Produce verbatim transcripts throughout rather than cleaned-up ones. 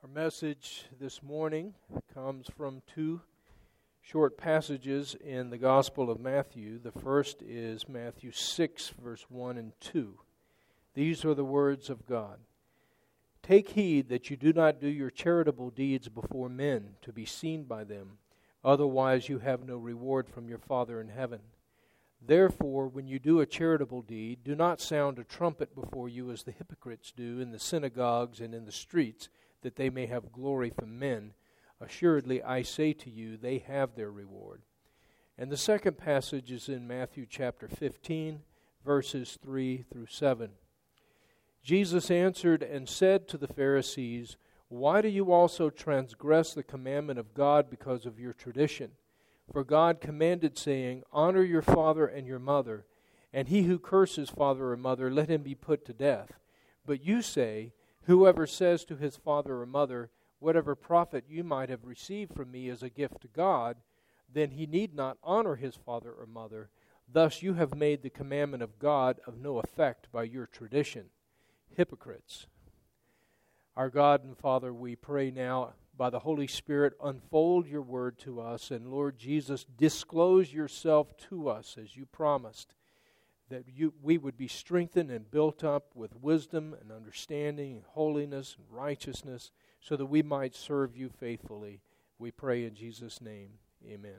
Our message this morning comes from two short passages in the Gospel of Matthew. The first is Matthew six, verse one and two. These are the words of God. Take heed that you do not do your charitable deeds before men to be seen by them. Otherwise you have no reward from your Father in heaven. Therefore, when you do a charitable deed, do not sound a trumpet before you as the hypocrites do in the synagogues and in the streets, that they may have glory from men. Assuredly, I say to you, they have their reward. And the second passage is in Matthew chapter fifteen, verses three through seven. Jesus answered and said to the Pharisees, Why do you also transgress the commandment of God because of your tradition? For God commanded, saying, Honor your father and your mother, and he who curses father or mother, let him be put to death. But you say, Whoever says to his father or mother, Whatever profit you might have received from me as a gift to God, then he need not honor his father or mother. Thus you have made the commandment of God of no effect by your tradition. Hypocrites. Our God and Father, we pray now, by the Holy Spirit, unfold your word to us. And Lord Jesus, disclose yourself to us as you promised, that you, we would be strengthened and built up with wisdom and understanding and holiness and righteousness, so that we might serve you faithfully. We pray in Jesus' name. Amen.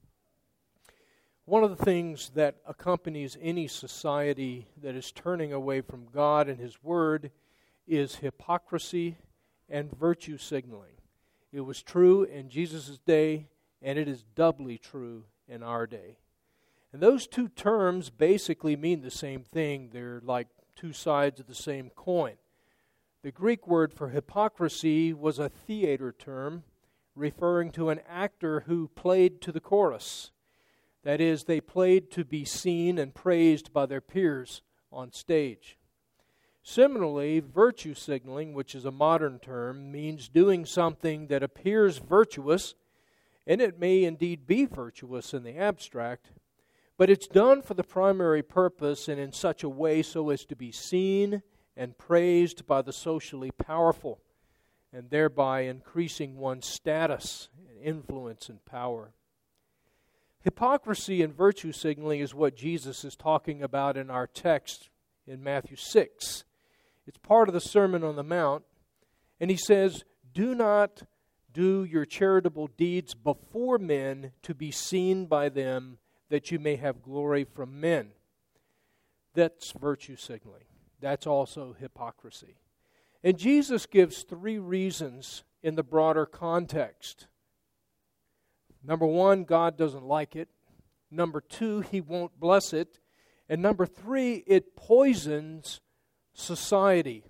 One of the things that accompanies any society that is turning away from God and His Word is hypocrisy and virtue signaling. It was true in Jesus' day, and it is doubly true in our day. And those two terms basically mean the same thing. They're like two sides of the same coin. The Greek word for hypocrisy was a theater term referring to an actor who played to the chorus. That is, they played to be seen and praised by their peers on stage. Similarly, virtue signaling, which is a modern term, means doing something that appears virtuous, and it may indeed be virtuous in the abstract, but it's done for the primary purpose and in such a way so as to be seen and praised by the socially powerful, and thereby increasing one's status and influence and power. Hypocrisy and virtue signaling is what Jesus is talking about in our text in Matthew six. It's part of the Sermon on the Mount, and he says, Do not do your charitable deeds before men to be seen by them, that you may have glory from men. That's virtue signaling. That's also hypocrisy. And Jesus gives three reasons in the broader context. Number one, God doesn't like it. Number two, He won't bless it. And number three, it poisons society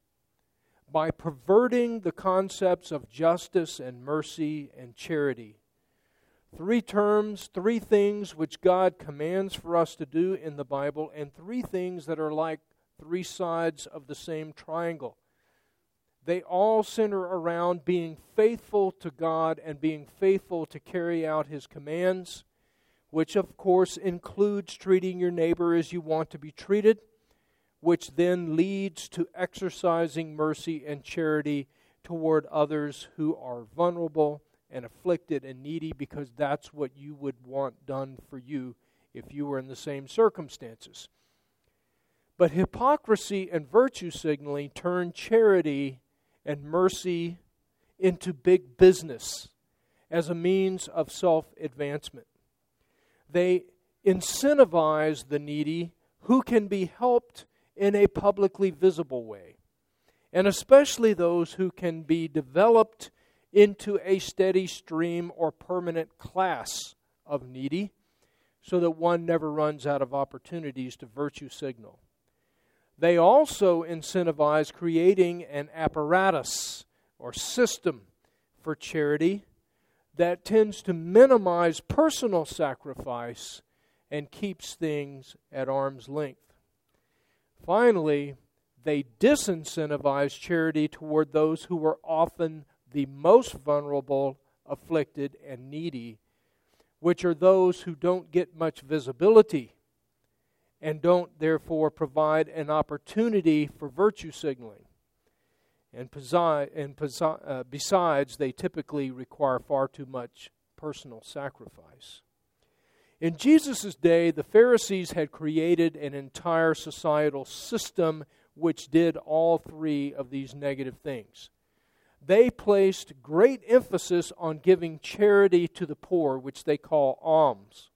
by perverting the concepts of justice and mercy and charity. Three terms, three things which God commands for us to do in the Bible, and three things that are like three sides of the same triangle. They all center around being faithful to God and being faithful to carry out His commands, which of course includes treating your neighbor as you want to be treated, which then leads to exercising mercy and charity toward others who are vulnerable and afflicted and needy, because that's what you would want done for you if you were in the same circumstances. But hypocrisy and virtue signaling turn charity and mercy into big business as a means of self-advancement. They incentivize the needy who can be helped in a publicly visible way, and especially those who can be developed into a steady stream or permanent class of needy, so that one never runs out of opportunities to virtue signal. They also incentivize creating an apparatus or system for charity that tends to minimize personal sacrifice and keeps things at arm's length. Finally, they disincentivize charity toward those who are often the most vulnerable, afflicted, and needy, which are those who don't get much visibility and don't therefore provide an opportunity for virtue signaling. And, posi- and posi- uh, besides, they typically require far too much personal sacrifice. In Jesus' day, the Pharisees had created an entire societal system which did all three of these negative things. They placed great emphasis on giving charity to the poor, which they call alms.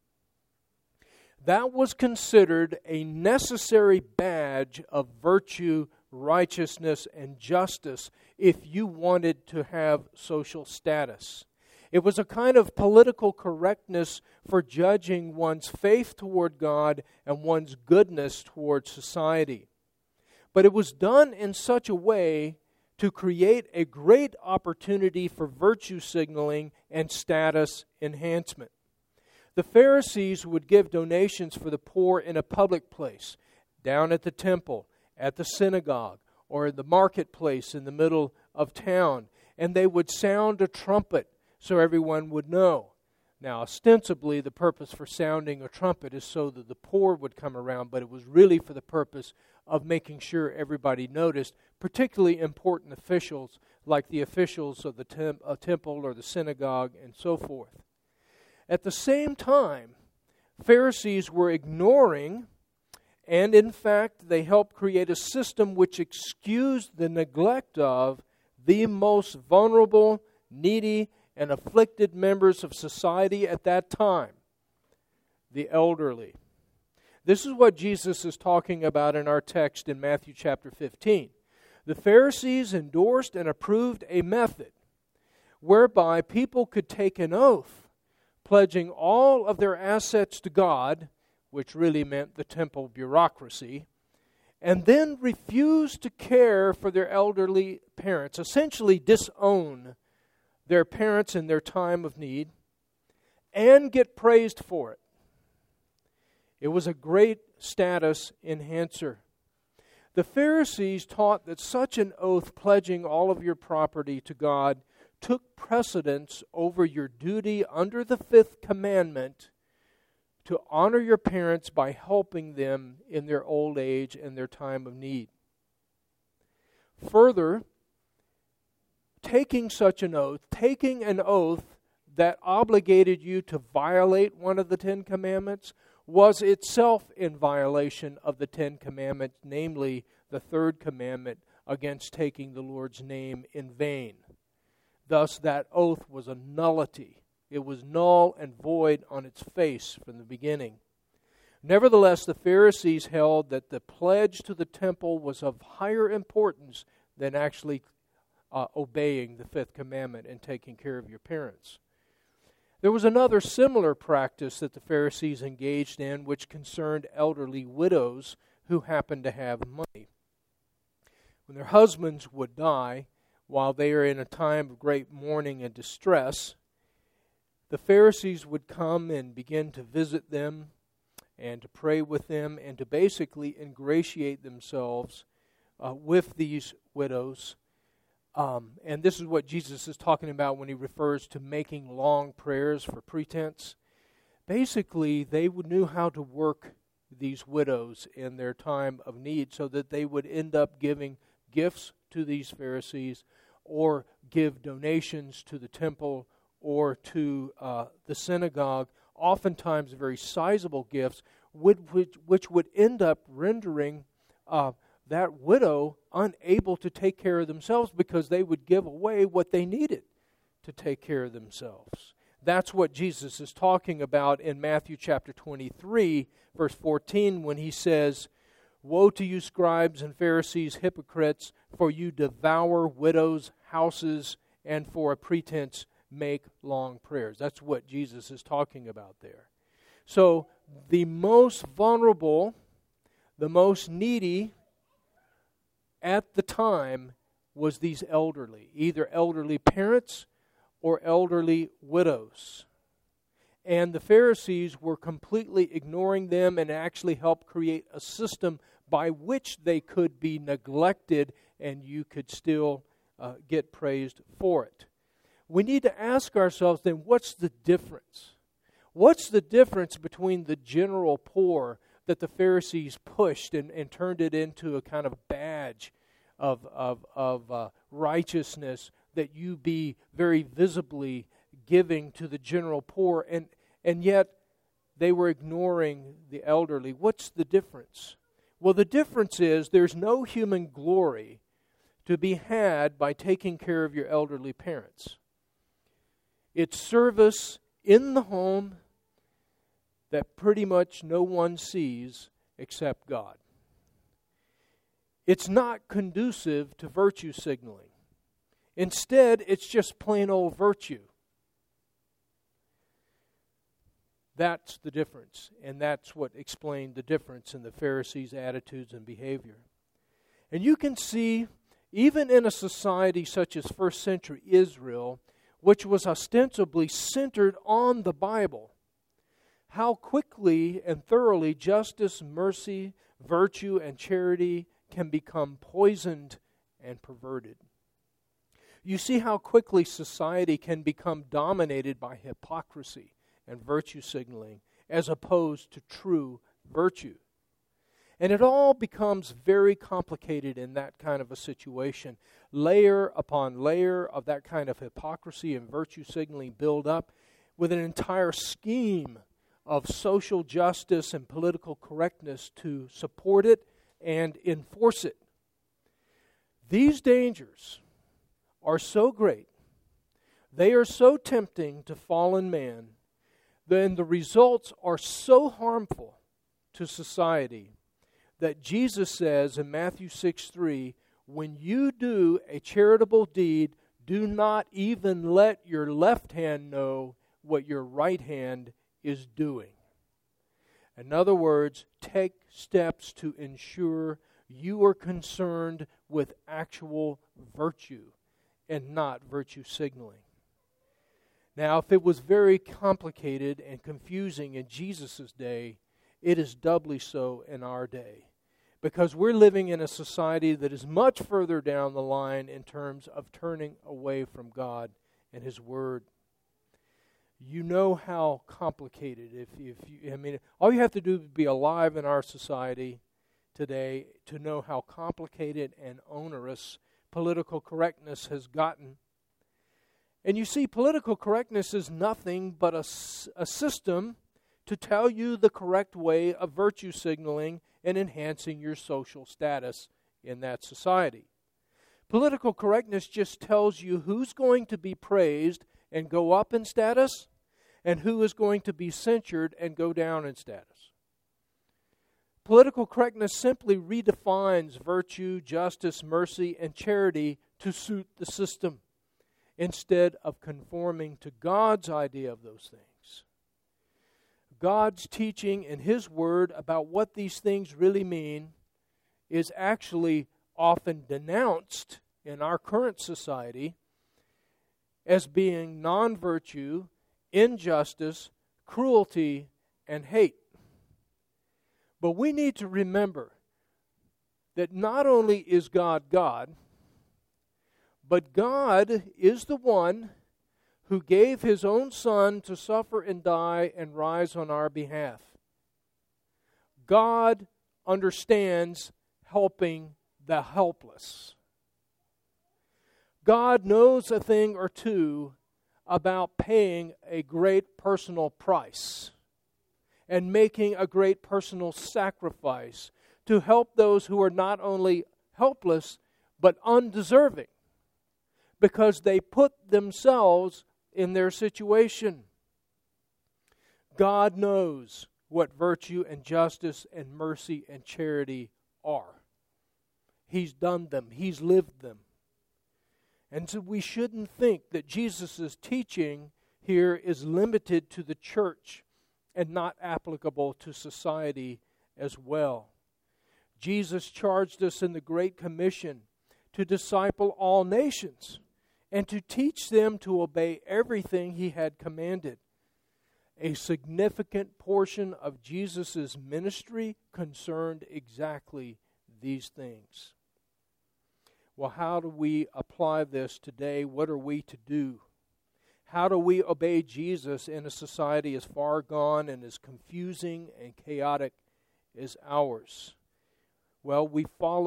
That was considered a necessary badge of virtue, righteousness, and justice if you wanted to have social status. It was a kind of political correctness for judging one's faith toward God and one's goodness toward society. But it was done in such a way to create a great opportunity for virtue signaling and status enhancement. The Pharisees would give donations for the poor in a public place, down at the temple, at the synagogue, or in the marketplace in the middle of town, and they would sound a trumpet so everyone would know. Now, ostensibly, the purpose for sounding a trumpet is so that the poor would come around, but it was really for the purpose of making sure everybody noticed, particularly important officials like the officials of the tem- uh, temple or the synagogue and so forth. At the same time, Pharisees were ignoring, and in fact, they helped create a system which excused the neglect of the most vulnerable, needy, and afflicted members of society at that time, the elderly. This is what Jesus is talking about in our text in Matthew chapter fifteen. The Pharisees endorsed and approved a method whereby people could take an oath, pledging all of their assets to God, which really meant the temple bureaucracy, and then refuse to care for their elderly parents, essentially disown their parents in their time of need, and get praised for it. It was a great status enhancer. The Pharisees taught that such an oath pledging all of your property to God took precedence over your duty under the fifth commandment to honor your parents by helping them in their old age and their time of need. Further, taking such an oath, taking an oath that obligated you to violate one of the Ten Commandments, was itself in violation of the Ten Commandments, namely the third commandment against taking the Lord's name in vain. Thus, that oath was a nullity. It was null and void on its face from the beginning. Nevertheless, the Pharisees held that the pledge to the temple was of higher importance than actually uh, obeying the fifth commandment and taking care of your parents. There was another similar practice that the Pharisees engaged in, which concerned elderly widows who happened to have money. When their husbands would die, while they are in a time of great mourning and distress, the Pharisees would come and begin to visit them and to pray with them and to basically ingratiate themselves uh, with these widows. Um, and this is what Jesus is talking about when he refers to making long prayers for pretense. Basically, they would knew how to work these widows in their time of need so that they would end up giving gifts to these Pharisees or give donations to the temple or to uh, the synagogue, oftentimes very sizable gifts, which, which, which would end up rendering uh, that widow unable to take care of themselves because they would give away what they needed to take care of themselves. That's what Jesus is talking about in Matthew chapter twenty-three, verse fourteen, when he says, "Woe to you, scribes and Pharisees, hypocrites, for you devour widows' houses, and for a pretense make long prayers." That's what Jesus is talking about there. So the most vulnerable, the most needy at the time was these elderly, either elderly parents or elderly widows. And the Pharisees were completely ignoring them and actually helped create a system by which they could be neglected and you could still uh, get praised for it. We need to ask ourselves then, what's the difference? What's the difference between the general poor that the Pharisees pushed and, and turned it into a kind of badge of, of, of uh, righteousness, that you be very visibly giving to the general poor, and, and yet they were ignoring the elderly. What's the difference? Well, the difference is there's no human glory to be had by taking care of your elderly parents. It's service in the home that pretty much no one sees except God. It's not conducive to virtue signaling. Instead, it's just plain old virtue. That's the difference, and that's what explained the difference in the Pharisees' attitudes and behavior. And you can see, even in a society such as first century Israel, which was ostensibly centered on the Bible, how quickly and thoroughly justice, mercy, virtue, and charity can become poisoned and perverted. You see how quickly society can become dominated by hypocrisy and virtue signaling as opposed to true virtue. And it all becomes very complicated in that kind of a situation. Layer upon layer of that kind of hypocrisy and virtue signaling build up with an entire scheme of social justice and political correctness to support it and enforce it. These dangers are so great, they are so tempting to fallen man, then the results are so harmful to society that Jesus says in Matthew six three, when you do a charitable deed, do not even let your left hand know what your right hand is doing. In other words, take steps to ensure you are concerned with actual virtue and not virtue signaling. Now, if it was very complicated and confusing in Jesus' day, it is doubly so in our day. Because we're living in a society that is much further down the line in terms of turning away from God and His Word. You know how complicated, if, if you, I mean, all you have to do is be alive in our society today to know how complicated and onerous political correctness has gotten. And you see, political correctness is nothing but a, a system to tell you the correct way of virtue signaling and enhancing your social status in that society. Political correctness just tells you who's going to be praised and go up in status and who is going to be censured and go down in status. Political correctness simply redefines virtue, justice, mercy, and charity to suit the system, instead of conforming to God's idea of those things. God's teaching in His Word about what these things really mean is actually often denounced in our current society as being non-virtue, injustice, cruelty, and hate. But we need to remember that not only is God God, but God is the one who gave His own Son to suffer and die and rise on our behalf. God understands helping the helpless. God knows a thing or two about paying a great personal price and making a great personal sacrifice to help those who are not only helpless but undeserving, because they put themselves in their situation. God knows what virtue and justice and mercy and charity are. He's done them. He's lived them. And so we shouldn't think that Jesus' teaching here is limited to the church and not applicable to society as well. Jesus charged us in the Great Commission to disciple all nations and to teach them to obey everything He had commanded. A significant portion of Jesus' ministry concerned exactly these things. Well, how do we apply this today? What are we to do? How do we obey Jesus in a society as far gone and as confusing and chaotic as ours? Well, we follow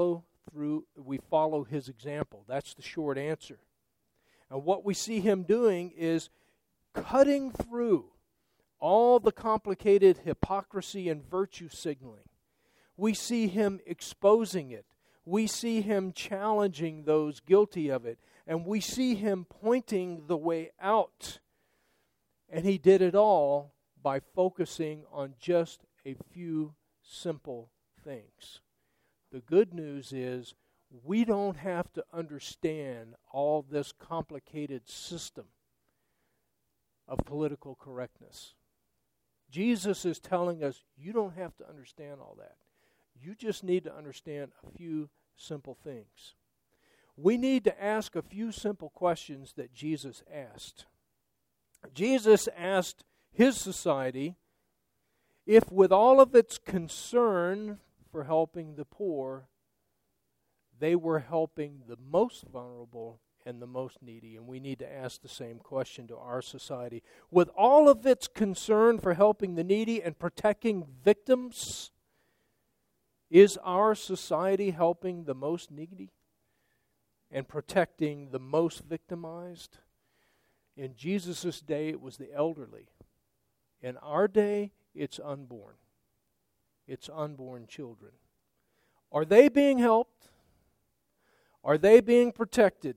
through we follow his example. That's the short answer. And what we see him doing is cutting through all the complicated hypocrisy and virtue signaling. We see him exposing it. We see him challenging those guilty of it. And we see him pointing the way out. And he did it all by focusing on just a few simple things. The good news is we don't have to understand all this complicated system of political correctness. Jesus is telling us you don't have to understand all that. You just need to understand a few simple things. We need to ask a few simple questions that Jesus asked. Jesus asked his society if, with all of its concern for helping the poor, they were helping the most vulnerable and the most needy. And we need to ask the same question to our society. With all of its concern for helping the needy and protecting victims, is our society helping the most needy and protecting the most victimized? In Jesus' day, it was the elderly. In our day, it's unborn. It's unborn children. Are they being helped? Are they being protected?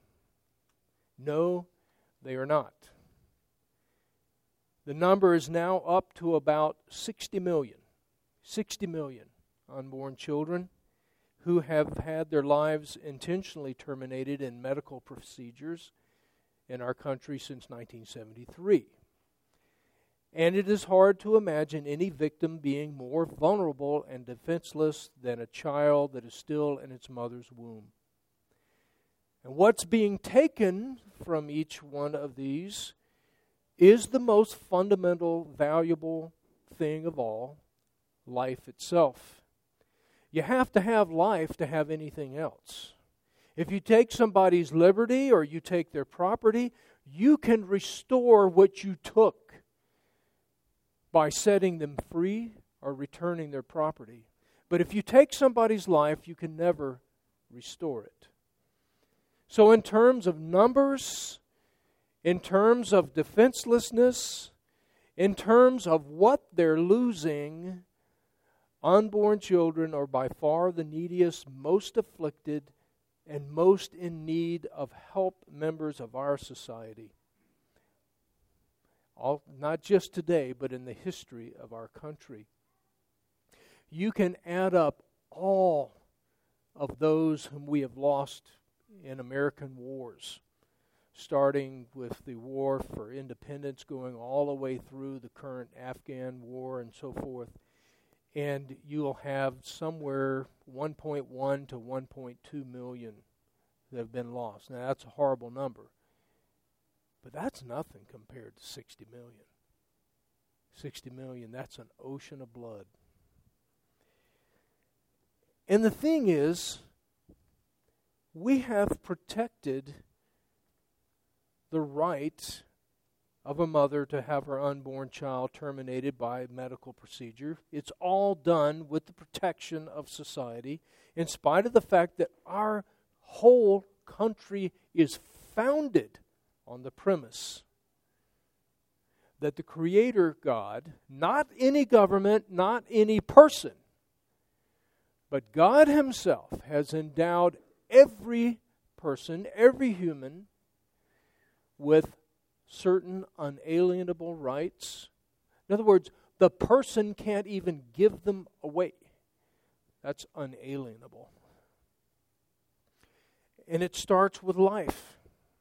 No, they are not. The number is now up to about sixty million. sixty million unborn children who have had their lives intentionally terminated in medical procedures in our country since nineteen seventy-three. And it is hard to imagine any victim being more vulnerable and defenseless than a child that is still in its mother's womb. And what's being taken from each one of these is the most fundamental, valuable thing of all, life itself. You have to have life to have anything else. If you take somebody's liberty or you take their property, you can restore what you took by setting them free or returning their property. But if you take somebody's life, you can never restore it. So in terms of numbers, in terms of defenselessness, in terms of what they're losing, unborn children are by far the neediest, most afflicted, and most in need of help members of our society. All, not just today, but in the history of our country. You can add up all of those whom we have lost in American wars, starting with the war for independence, going all the way through the current Afghan war and so forth. And you'll have somewhere one point one to one point two million that have been lost. Now, that's a horrible number. But that's nothing compared to sixty million. sixty million, that's an ocean of blood. And the thing is, we have protected the right of a mother to have her unborn child terminated by medical procedure. It's all done with the protection of society, in spite of the fact that our whole country is founded on the premise that the Creator God, not any government, not any person, but God Himself has endowed every person, every human, with certain unalienable rights. In other words, the person can't even give them away. That's unalienable. And it starts with life.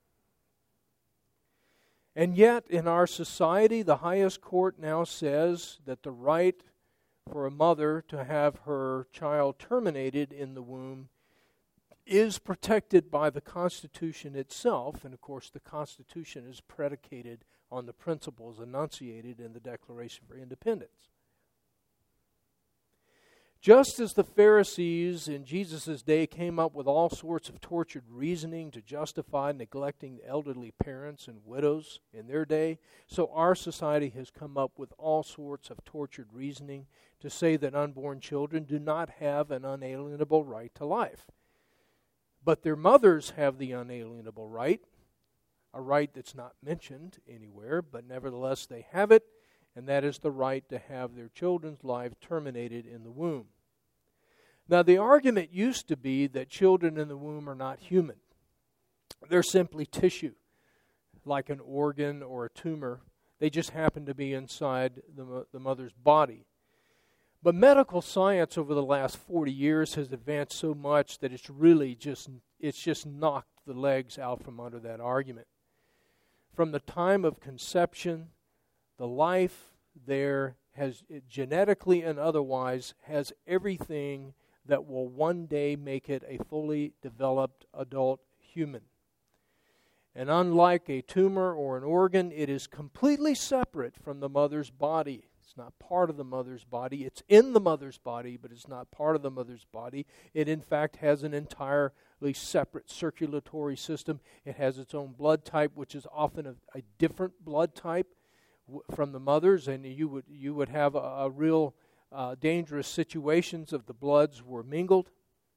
And yet, in our society, the highest court now says that the right for a mother to have her child terminated in the womb is protected by the Constitution itself. And of course, the Constitution is predicated on the principles enunciated in the Declaration for Independence. Just as the Pharisees in Jesus' day came up with all sorts of tortured reasoning to justify neglecting elderly parents and widows in their day, so our society has come up with all sorts of tortured reasoning to say that unborn children do not have an unalienable right to life. But their mothers have the unalienable right, a right that's not mentioned anywhere, but nevertheless they have it, and that is the right to have their children's lives terminated in the womb. Now, the argument used to be that children in the womb are not human. They're simply tissue, like an organ or a tumor. They just happen to be inside the, the mother's body. But medical science over the last forty years has advanced so much that it's really just, it's just knocked the legs out from under that argument. From the time of conception, the life there has, genetically and otherwise, has everything that will one day make it a fully developed adult human. And unlike a tumor or an organ, it is completely separate from the mother's body. It's not part of the mother's body. It's in the mother's body, but it's not part of the mother's body. It, in fact, has an entirely separate circulatory system. It has its own blood type, which is often a, a different blood type w- from the mother's, and you would you would have a, a real uh, dangerous situations if the bloods were mingled.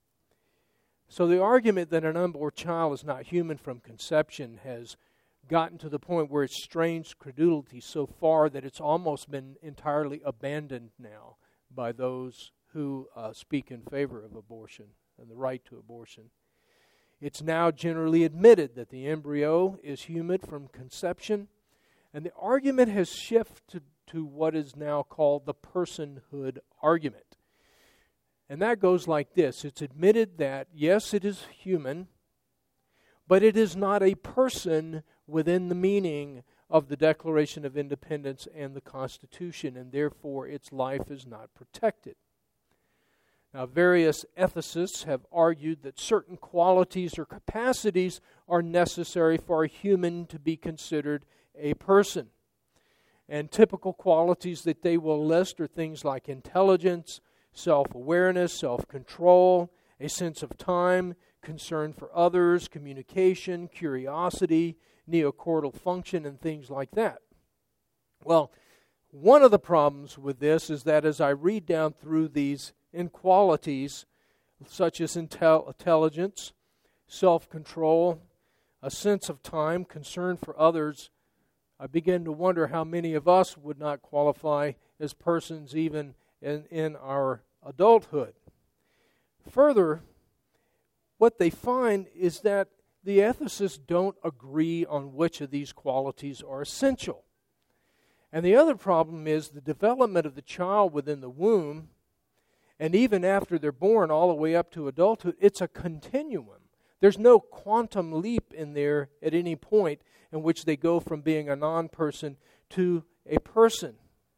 So the argument that an unborn child is not human from conception has gotten to the point where it's strained credulity so far that it's almost been entirely abandoned now by those who uh, speak in favor of abortion and the right to abortion. It's now generally admitted that the embryo is human from conception, and the argument has shifted to what is now called the personhood argument. And that goes like this. It's admitted that, yes, it is human, but it is not a person within the meaning of the Declaration of Independence and the Constitution, and therefore its life is not protected. Now, various ethicists have argued that certain qualities or capacities are necessary for a human to be considered a person. And typical qualities that they will list are things like intelligence, self-awareness, self-control, a sense of time, concern for others, communication, curiosity, neocortical function, and things like that. Well, one of the problems with this is that as I read down through these inequalities, such as intel- intelligence, self-control, a sense of time, concern for others, I begin to wonder how many of us would not qualify as persons even in, in our adulthood. Further, what they find is that the ethicists don't agree on which of these qualities are essential. And the other problem is the development of the child within the womb, and even after they're born all the way up to adulthood, it's a continuum. There's no quantum leap in there at any point in which they go from being a non-person to a person.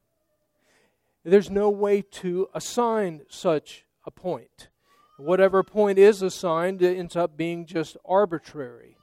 There's no way to assign such a point. Whatever point is assigned, it ends up being just arbitrary.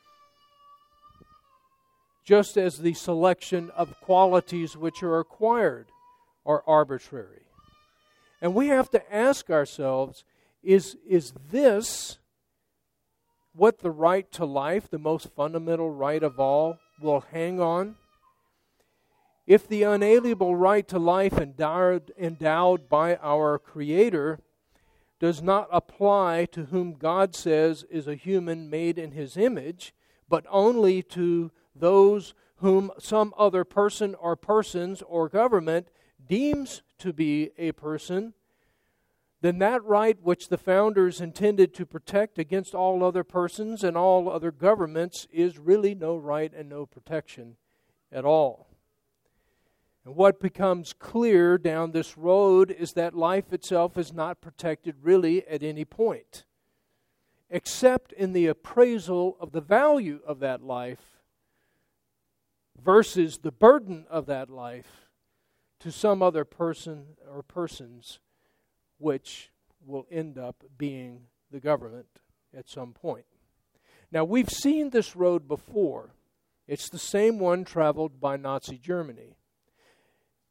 Just as the selection of qualities which are acquired are arbitrary. And we have to ask ourselves, is, is this what the right to life, the most fundamental right of all, will hang on? If the unalienable right to life endowed, endowed by our Creator does not apply to whom God says is a human made in His image, but only to those whom some other person or persons or government deems to be a person, then that right which the founders intended to protect against all other persons and all other governments is really no right and no protection at all. And what becomes clear down this road is that life itself is not protected really at any point, except in the appraisal of the value of that life versus the burden of that life to some other person or persons, which will end up being the government at some point. Now, we've seen this road before. It's the same one traveled by Nazi Germany.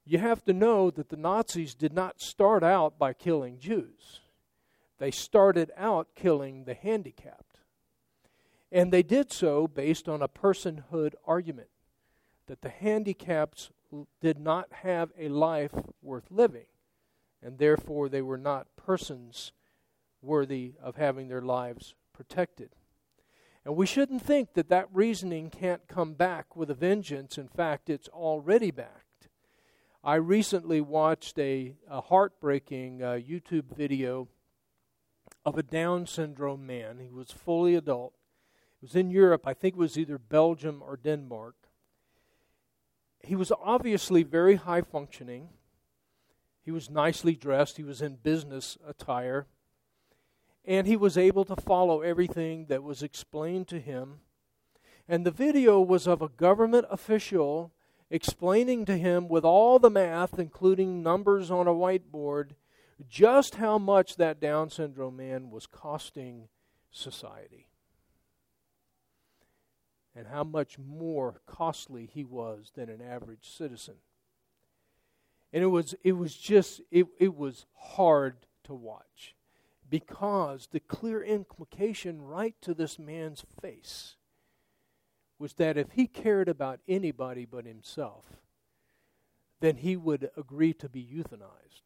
You have to know that the Nazis did not start out by killing Jews. They started out killing the handicapped. And they did so based on a personhood argument, that the handicaps did not have a life worth living, and therefore they were not persons worthy of having their lives protected. And we shouldn't think that that reasoning can't come back with a vengeance. In fact, it's already backed. I recently watched a, a heartbreaking uh, YouTube video of a Down syndrome man. He was fully adult. It was in Europe. I think it was either Belgium or Denmark. He was obviously very high functioning. He was nicely dressed. He was in business attire. And he was able to follow everything that was explained to him. And the video was of a government official explaining to him with all the math, including numbers on a whiteboard, just how much that Down syndrome man was costing society. And how much more costly he was than an average citizen. And it was it was just, it, it was hard to watch. Because the clear implication right to this man's face was that if he cared about anybody but himself, then he would agree to be euthanized,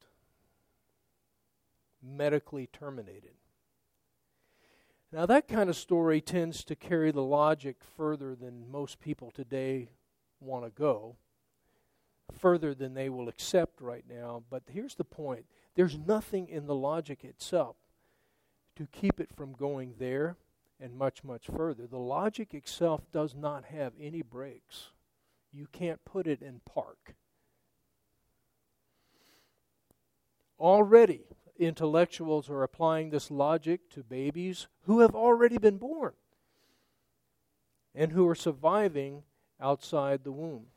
medically terminated. Now that kind of story tends to carry the logic further than most people today want to go, further than they will accept right now. But here's the point. There's nothing in the logic itself to keep it from going there and much, much further. The logic itself does not have any brakes. You can't put it in park. Already, intellectuals are applying this logic to babies who have already been born and who are surviving outside the womb.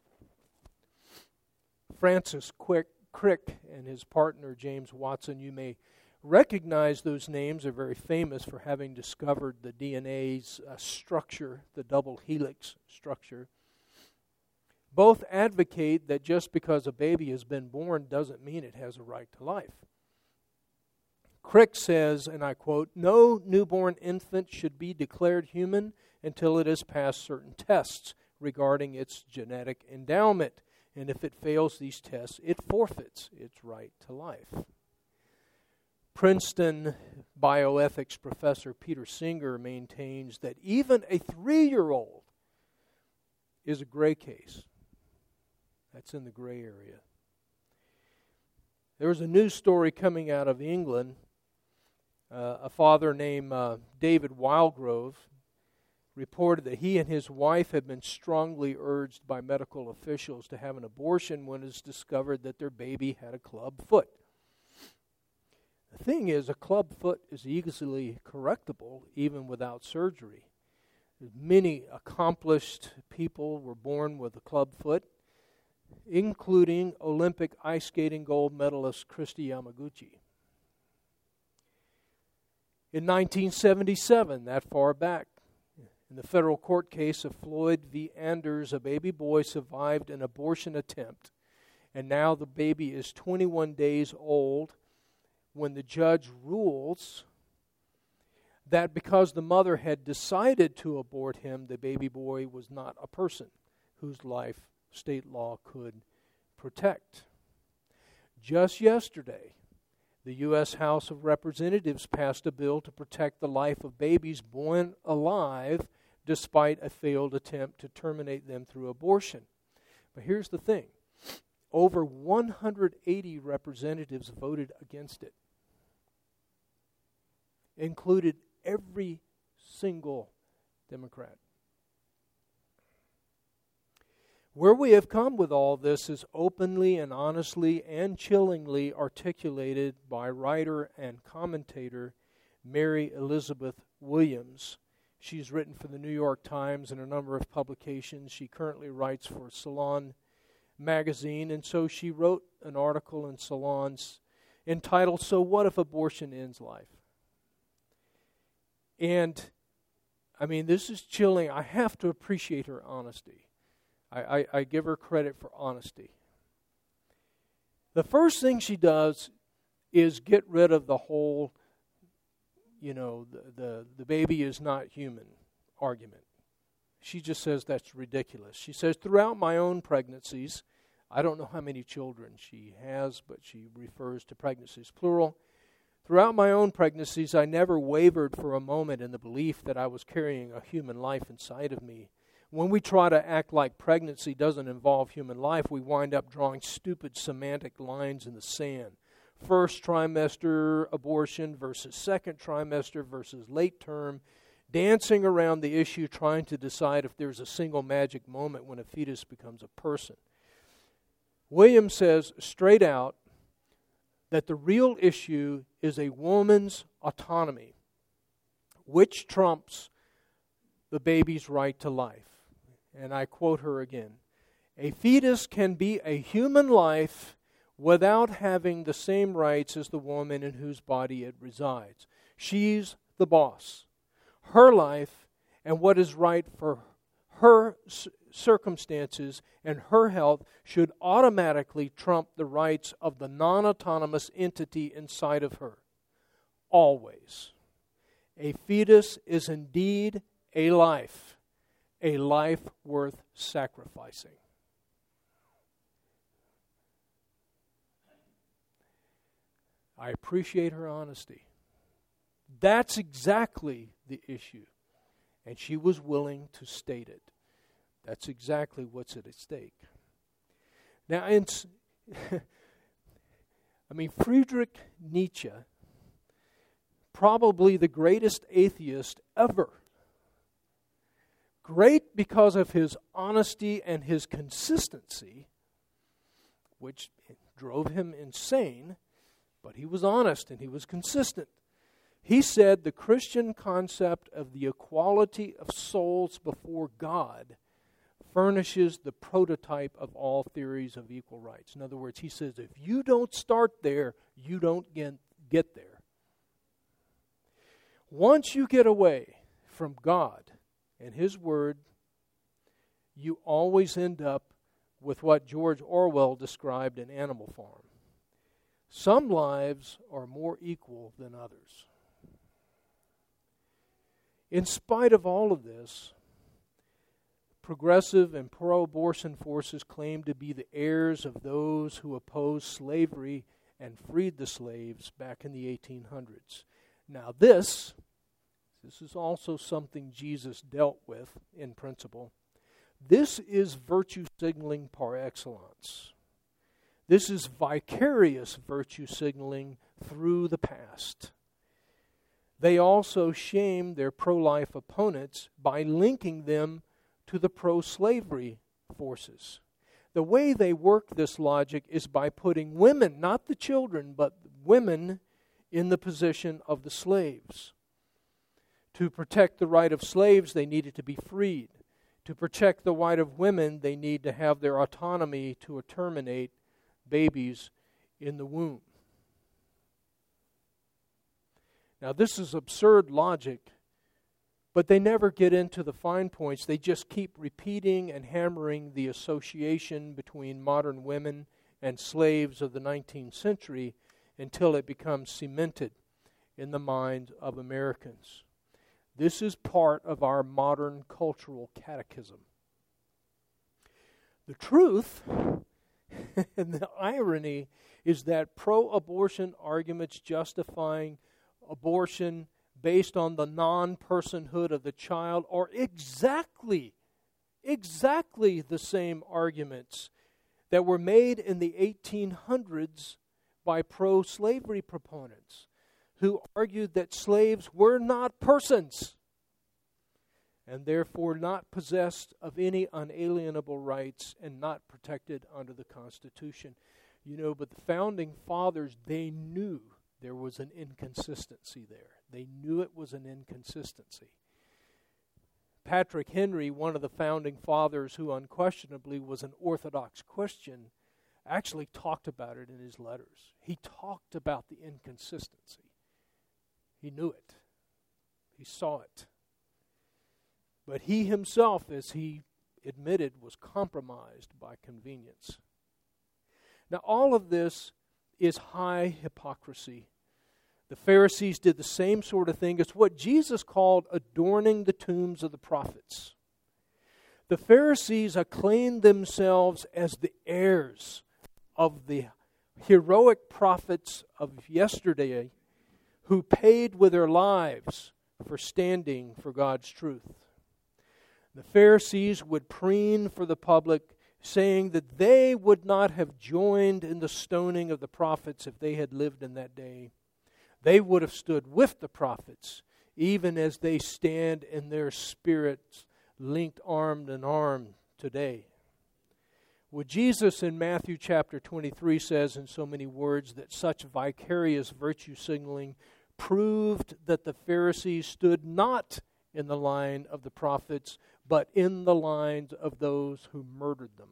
Francis Quick, Crick and his partner James Watson, you may recognize those names, are very famous for having discovered the D N A's uh, structure, the double helix structure. Both advocate that just because a baby has been born doesn't mean it has a right to life. Crick says, and I quote, "No newborn infant should be declared human until it has passed certain tests regarding its genetic endowment, and if it fails these tests, it forfeits its right to life." Princeton bioethics professor Peter Singer maintains that even a three-year-old is a gray case. That's in the gray area. There was a news story coming out of England. Uh, a father named uh, David Wildgrove reported that he and his wife had been strongly urged by medical officials to have an abortion when it was discovered that their baby had a club foot. The thing is, a club foot is easily correctable even without surgery. Many accomplished people were born with a club foot, including Olympic ice skating gold medalist Kristi Yamaguchi. In nineteen seventy-seven, that far back, in the federal court case of Floyd v. Anders, a baby boy survived an abortion attempt, and now the baby is twenty-one days old when the judge rules that because the mother had decided to abort him, the baby boy was not a person whose life state law could protect. Just yesterday, the U S House of Representatives passed a bill to protect the life of babies born alive despite a failed attempt to terminate them through abortion. But here's the thing. Over one hundred eighty representatives voted against it. Included every single Democrat. Where we have come with all this is openly and honestly and chillingly articulated by writer and commentator Mary Elizabeth Williams. She's written for the New York Times and a number of publications. She currently writes for Salon magazine, and so she wrote an article in Salon's entitled, "So What If Abortion Ends Life?" And, I mean, this is chilling. I have to appreciate her honesty. I, I, I give her credit for honesty. The first thing she does is get rid of the whole, you know, the, the, the baby is not human argument. She just says that's ridiculous. She says, throughout my own pregnancies, I don't know how many children she has, but she refers to pregnancies plural. Throughout my own pregnancies, I never wavered for a moment in the belief that I was carrying a human life inside of me. When we try to act like pregnancy doesn't involve human life, we wind up drawing stupid semantic lines in the sand. First trimester abortion versus second trimester versus late term, dancing around the issue trying to decide if there's a single magic moment when a fetus becomes a person. Williams says straight out that the real issue is a woman's autonomy, which trumps the baby's right to life. And I quote her again, "A fetus can be a human life without having the same rights as the woman in whose body it resides. She's the boss. Her life and what is right for her circumstances and her health should automatically trump the rights of the non-autonomous entity inside of her. Always. A fetus is indeed a life, a life worth sacrificing." I appreciate her honesty. That's exactly the issue. And she was willing to state it. That's exactly what's at stake. Now, it's, I mean, Friedrich Nietzsche, probably the greatest atheist ever. Great because of his honesty and his consistency, which drove him insane, but he was honest and he was consistent. He said the Christian concept of the equality of souls before God furnishes the prototype of all theories of equal rights. In other words, he says if you don't start there, you don't get, get there. Once you get away from God and His Word, you always end up with what George Orwell described in Animal Farm. Some lives are more equal than others. In spite of all of this, progressive and pro-abortion forces claim to be the heirs of those who opposed slavery and freed the slaves back in the eighteen hundreds. Now this, this is also something Jesus dealt with in principle. This is virtue signaling par excellence. This is vicarious virtue signaling through the past. They also shame their pro-life opponents by linking them to the pro-slavery forces. The way they work this logic is by putting women, not the children, but women in the position of the slaves. To protect the right of slaves, they needed to be freed. To protect the right of women, they need to have their autonomy to terminate babies in the womb. Now, this is absurd logic, but they never get into the fine points. They just keep repeating and hammering the association between modern women and slaves of the nineteenth century until it becomes cemented in the minds of Americans. This is part of our modern cultural catechism. The truth and the irony is that pro-abortion arguments justifying abortion based on the non-personhood of the child are exactly, exactly the same arguments that were made in the eighteen hundreds by pro-slavery proponents who argued that slaves were not persons and therefore not possessed of any unalienable rights and not protected under the Constitution. You know, but the Founding Fathers, they knew there was an inconsistency there. They knew it was an inconsistency. Patrick Henry, one of the Founding Fathers who unquestionably was an Orthodox Christian, actually talked about it in his letters. He talked about the inconsistency. He knew it. He saw it. But he himself, as he admitted, was compromised by convenience. Now, all of this is high hypocrisy. The Pharisees did the same sort of thing. It's what Jesus called adorning the tombs of the prophets. The Pharisees acclaimed themselves as the heirs of the heroic prophets of yesterday who paid with their lives for standing for God's truth. The Pharisees would preen for the public, saying that they would not have joined in the stoning of the prophets if they had lived in that day. They would have stood with the prophets, even as they stand in their spirits, linked arm in arm today. Well, Jesus in Matthew chapter twenty-three says in so many words that such vicarious virtue signaling proved that the Pharisees stood not in the line of the prophets, but in the lines of those who murdered them.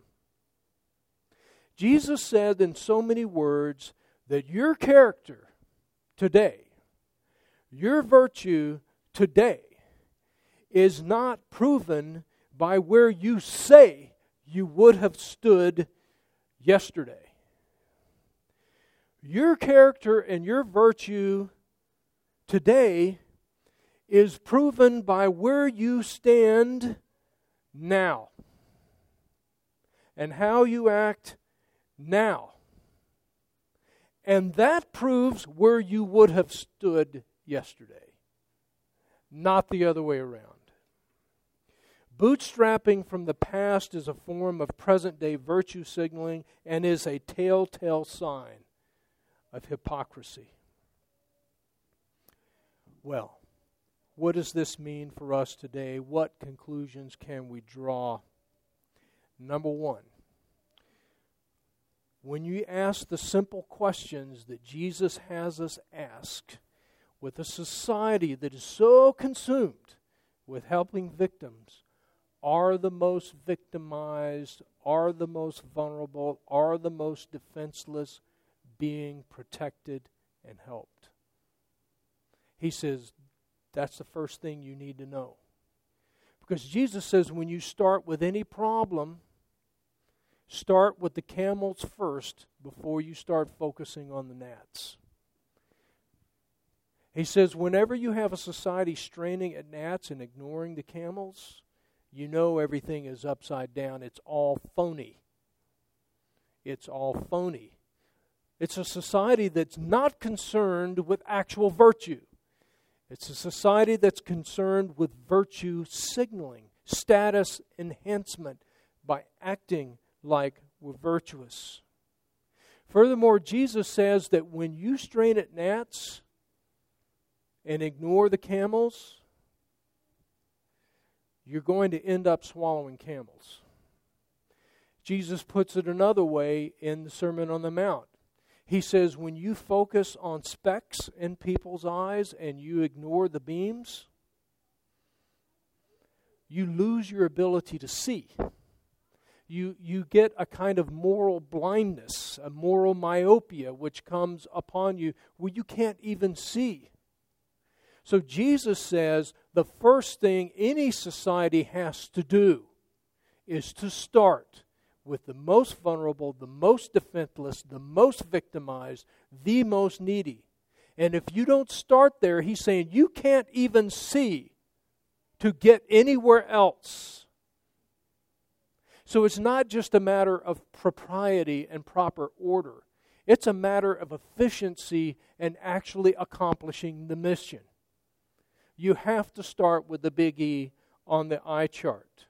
Jesus said in so many words that your character today, your virtue today, is not proven by where you say you would have stood yesterday. Your character and your virtue today is proven by where you stand now and how you act now. And that proves where you would have stood yesterday, not the other way around. Bootstrapping from the past is a form of present-day virtue signaling and is a telltale sign of hypocrisy. Well, what does this mean for us today? What conclusions can we draw? Number one, when you ask the simple questions that Jesus has us ask, with a society that is so consumed with helping victims, are the most victimized, are the most vulnerable, are the most defenseless being protected and helped? He says, that's the first thing you need to know. Because Jesus says when you start with any problem, start with the camels first before you start focusing on the gnats. He says whenever you have a society straining at gnats and ignoring the camels, you know everything is upside down. It's all phony. It's all phony. It's a society that's not concerned with actual virtue. It's a society that's concerned with virtue signaling, status enhancement by acting like we're virtuous. Furthermore, Jesus says that when you strain at gnats and ignore the camels, you're going to end up swallowing camels. Jesus puts it another way in the Sermon on the Mount. He says when you focus on specks in people's eyes and you ignore the beams, you lose your ability to see. You, you get a kind of moral blindness, a moral myopia, which comes upon you where you can't even see. So Jesus says the first thing any society has to do is to start with the most vulnerable, the most defenseless, the most victimized, the most needy. And if you don't start there, he's saying you can't even see to get anywhere else. So it's not just a matter of propriety and proper order. It's a matter of efficiency and actually accomplishing the mission. You have to start with the big E on the eye chart.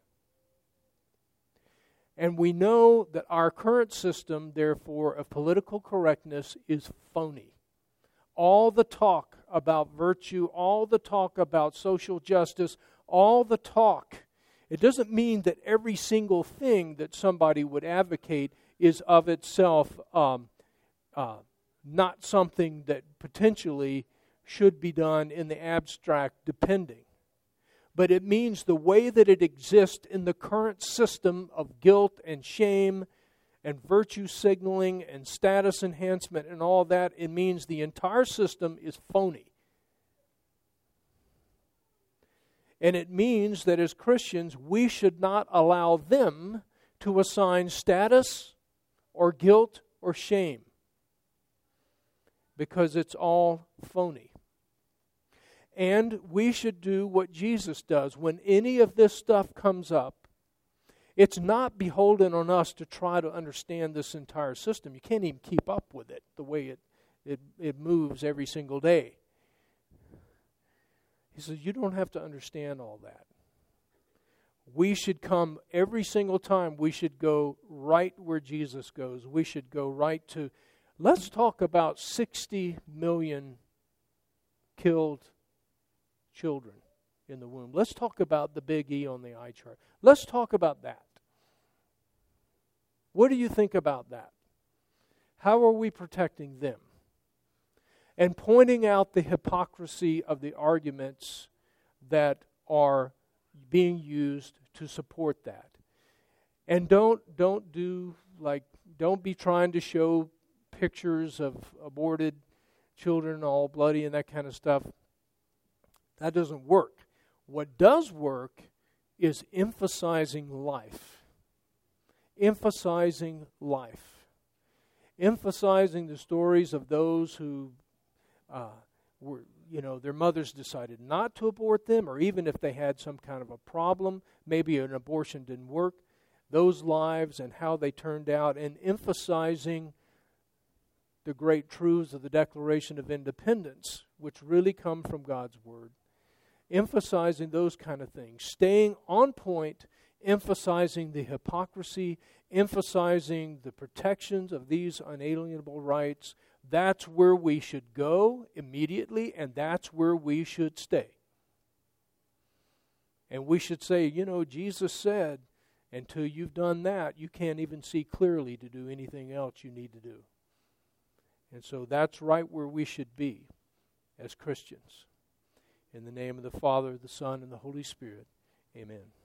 And we know that our current system, therefore, of political correctness is phony. All the talk about virtue, all the talk about social justice, all the talk, it doesn't mean that every single thing that somebody would advocate is of itself um, uh, not something that potentially should be done in the abstract depending. But it means the way that it exists in the current system of guilt and shame and virtue signaling and status enhancement and all that, it means the entire system is phony. And it means that as Christians, we should not allow them to assign status or guilt or shame, because it's all phony. And we should do what Jesus does. When any of this stuff comes up, it's not beholden on us to try to understand this entire system. You can't even keep up with it, the way it, it, it moves every single day. He says, you don't have to understand all that. We should come every single time, we should go right where Jesus goes. We should go right to, let's talk about sixty million killed children in the womb. Let's talk about the big E on the eye chart. Let's talk about that. What do you think about that? How are we protecting them? And pointing out the hypocrisy of the arguments that are being used to support that. And don't don't do like don't be trying to show pictures of aborted children all bloody and that kind of stuff. That doesn't work. What does work is emphasizing life. Emphasizing life. Emphasizing the stories of those who uh, were, you know, their mothers decided not to abort them, or even if they had some kind of a problem, maybe an abortion didn't work, those lives and how they turned out, and emphasizing the great truths of the Declaration of Independence, which really come from God's Word. Emphasizing those kind of things. Staying on point, emphasizing the hypocrisy, emphasizing the protections of these unalienable rights. That's where we should go immediately, and that's where we should stay. And we should say, you know, Jesus said, until you've done that, you can't even see clearly to do anything else you need to do. And so that's right where we should be as Christians. In the name of the Father, the Son, and the Holy Spirit, amen.